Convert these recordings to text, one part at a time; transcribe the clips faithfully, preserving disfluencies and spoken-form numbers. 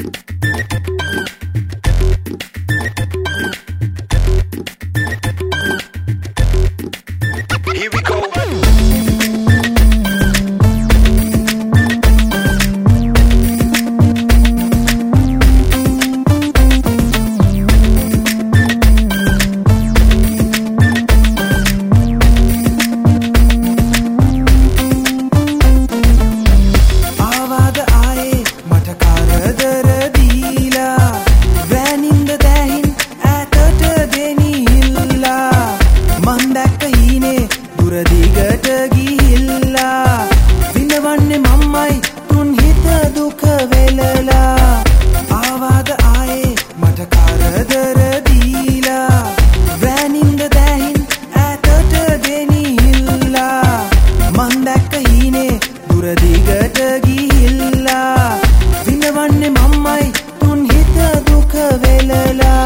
Here we go. දිගට ගිහිල්ලා විඳවන්නේ මම්මයි තුන් හිත දුක වෙලලා ආවාද ආයේ මට කරදර දීලා වැනින්ද දැහින් ඈතට ගෙනිහිල්ලා මන් දැක්ක හීනේ දුර දිගට ගිහිල්ලා විඳවන්නේ මම්මයි තුන් හිත දුක වෙලලා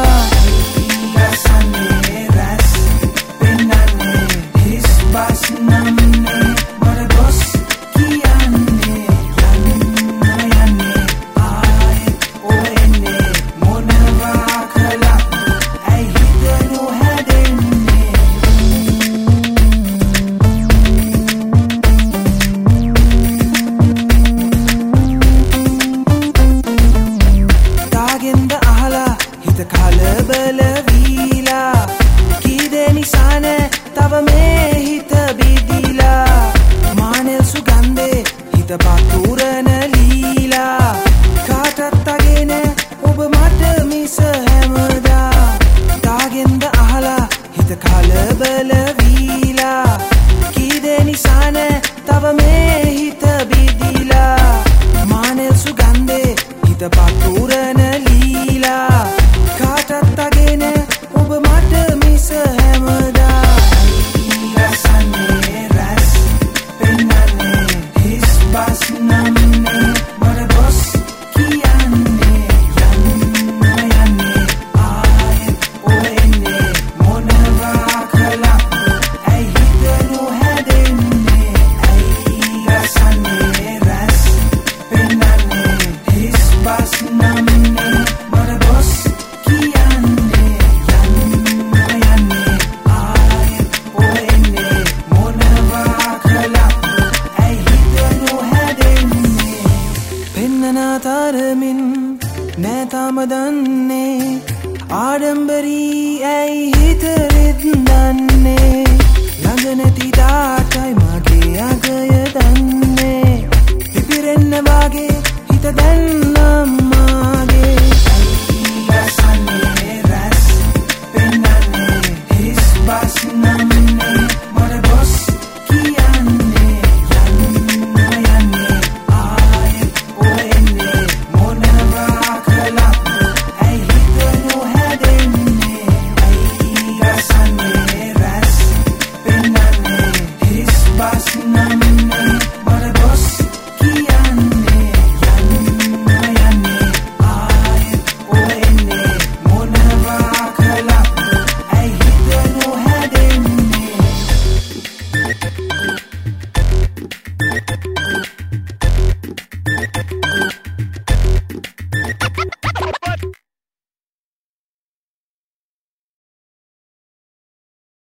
කලබල වීලා කීදේ නිසා නැ තව මේ හිත බිදිලා මානෙල් සුගන්ධේ හිත පතුරන ලීලා කාටත් අගෙන ඔබ මට මිස හැමදා තාගෙන්ද අහලා හිත කලබල වීලා කීදේ නිසා නැ තව මේ හිත බිදිලා මානෙල් සුගන්ධේ හිත පතුරන ලීලා කාටත් අගෙන ඔබ මට මිස හැමදා ලසන්නේ රැස් පෙන්නන්නේ හිස් බස් නම්නේ මට බොස් කියන්නේ යන්න යන්නේ ආයෙත් ඔෙන්නේ මොනවා කළත් ඇයි හිත නොහැදෙන්නේ ඇයි ලසන්නේ රැස් පෙන්නන්නේ හිස් බස් නම්නේ මට බොස් තරමින් නෑ තාම දන්නේ ආඩම්බරී ඇයි හිත රිද්දන්නේ ළඟ නැති දාටයි මගේ අගය දන්නේ පිපිරෙන්න වාගේ හිත දැන්නම්